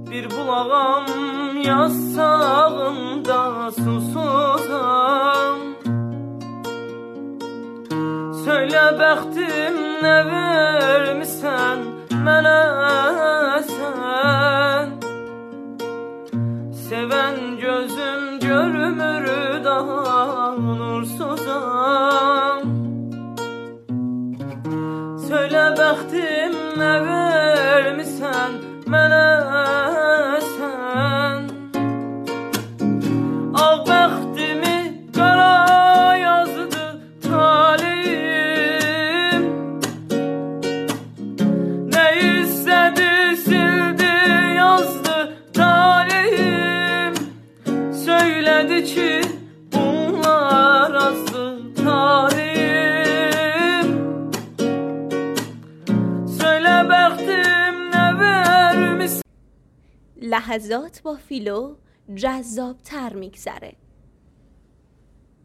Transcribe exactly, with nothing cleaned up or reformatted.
Bir bulağam yaz sağında susuzam. Söyle bəxtim nə vermisən mənə sən. Seven gözüm görmür daha nursuzam. Söyle bəxtim nə vermisən mənə sən. Ağ bəxtimi qara yazdı talihim. Ne istedi sildi yazdı talihim. Söyledi ki bunlar azdı talihim. Söyle bəxtim nə vermisən. لحظات با فیلو جذاب تر میگذره.